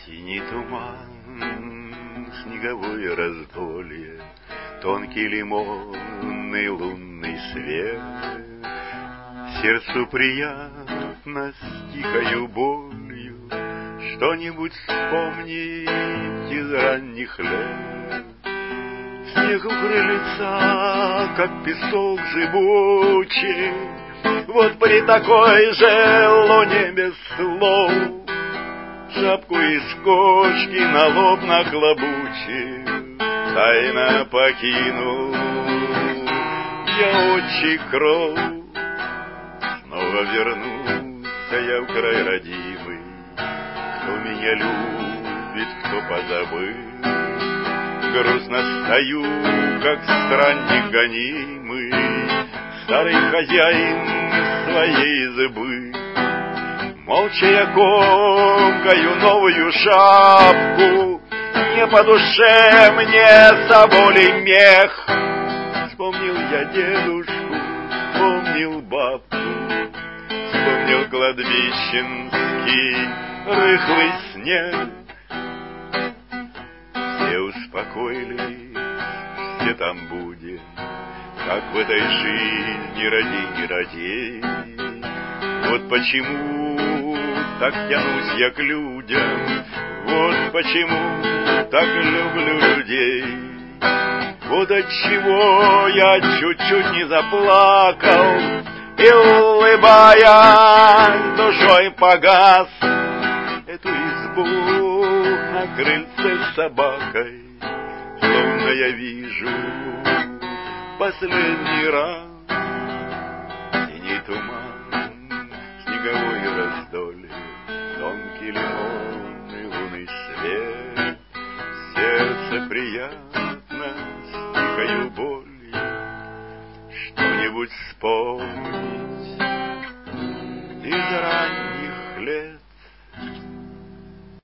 Синий туман, снеговое раздолье, тонкий лимонный лунный свет. Сердцу приятно с тихою болью что-нибудь вспомнить из ранних лет. Снег у крыльца, как песок зыбучий, вот при такой же луне без слов шапку из кочки на лоб нахлобучил, тайно покинул я отчий кров. Снова вернулся я в край родимый, кто меня любит, кто позабыл. Грустно стою, как странник гонимый, старый хозяин своей избы. Молча я комкаю новую шапку, не по душе мне соболей мех. Вспомнил я дедушку, вспомнил бабку, вспомнил кладбищенский рыхлый снег. Все успокоились, все там будет, как в этой жизни ради не ради. Вот почему так тянусь я к людям, вот почему так люблю людей. Вот отчего я чуть-чуть не заплакал и, улыбаясь, душой погас. Эту избу на крыльце с собакой словно я вижу последний раз. Синий туман, снеговое раздолье, тонкий лимонный лунный свет. Сердце приятно с тихою болью что-нибудь вспомнить